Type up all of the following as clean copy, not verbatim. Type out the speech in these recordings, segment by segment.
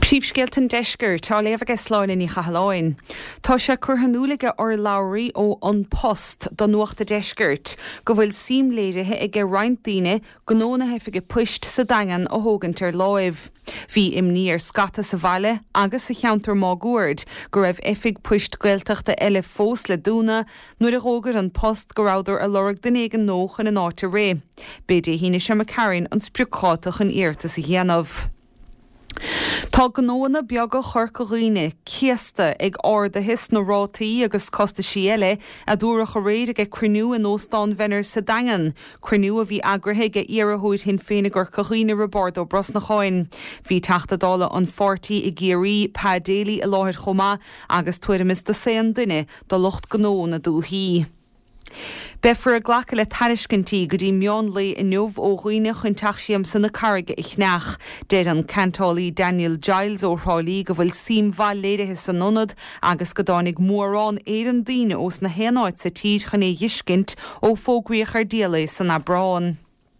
Príomhscéalta deisceir tá léamh sláin in chahaláin. Tá sé curthanúlaige ar labhraí ó an Post don nuachta deiscirt go bhfuil síimléirithe ag roinnt daoine gnónathe fiige puist sa dagan ó thógantar láimh. Bhí imní ar scata sa bhaile agus sa cheantar mágúird go raibh oifig puist gaeltachta eile fós le dúna nuair a rógar an Post go rabhdar a lorg den éigen nóch in an áit ré. Beidir híine sem a cairn an spriúcháach an iarta sa dhéanamh. Tá gnóna beag a chorcaghine ciasta ag áda his na rátaí agus costa síile a dúrach a réad ag cruinú in óstán venner sa dagan. Cruinú a bhí agrathe ag iarthúid hin féinnig gur caghine rabord ó bros na cháin. Bhí teachtadála an fortaí i géirí pádéalaí a láthir chomá agus tuairim de séan duine do lucht gnó na dúthaí. Befur a ghlacha le tariscintí go dtí meán le in neomh ó ghuioine chun taisiam san na carige i chneach. Déad an cantálaí Daniel Giles ó Rálaí go bhfuil sim bhail léirithe san nonad agus go dánig mórrán éan daoine os na héanáid sa tíd chun é dhiiscint ó fógraíoch ar díala san Abrán.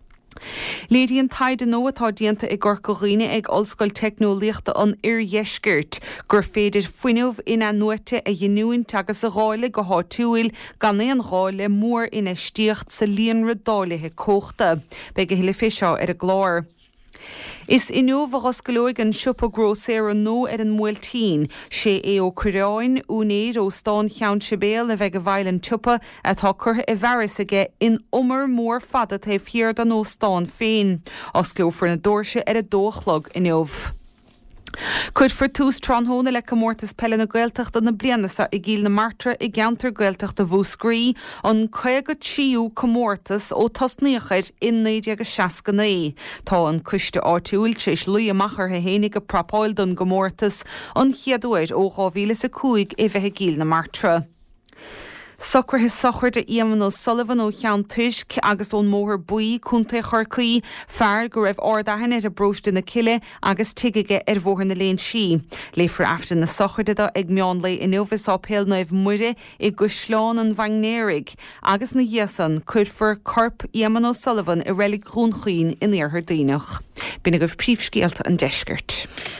Léiríonn taid an nóatá dianta ag gorcaghine ag ollscoil technoliaachta an iardheiscirt gur féidir fuinneamh ina nuaite a dhéanúint agus a gháile go háitiúil gan é an gháile mór ina stíocht sa líon radáilethe cóchta, beidh go hiile fiseo ar a gláir. Is inniuh agus golóig an siúpa gróséir an nó ar an múiltín, sé é ó Cuireáin únéad ó stán cheann sibéal a bheith go bhhail an tupa atá curtha i bheras aige in umar mór fada taobh hiar don ó stán féin, os clófar na dúirse ar a dóchlog inniuh. Cuid for tús tronhóna le comórtas pelle na gaeltacht na blianasa i gíl na martra i geantar gaeltacht a bhúscrí an 50 comórtas ó tasníochaid in 1969. Tá an cuiste áitiúil séis luí amachar a hénig a propáil don gomórtas an chiadúid ó 2005 i bheitthe gíl na martra. Socrthe sochir de Ian ó Sullivan ó cheann tuisc agus ón móthir buí cúnta chorcaí fearr go raibh ordaithin ar a bróiste na ciile agus tuigige ar bhóthar na léon si. Léifar aftan na sochirdeada ag meán le inniuhas á péal naibh muide i go sláán an bhaingnéirigh agus na dhéasan cuidfar corp Ian ó Sullivan i rélig grúnchaoin in éarthar daoinech. Bína goibh príomhscéalta an deiscirt.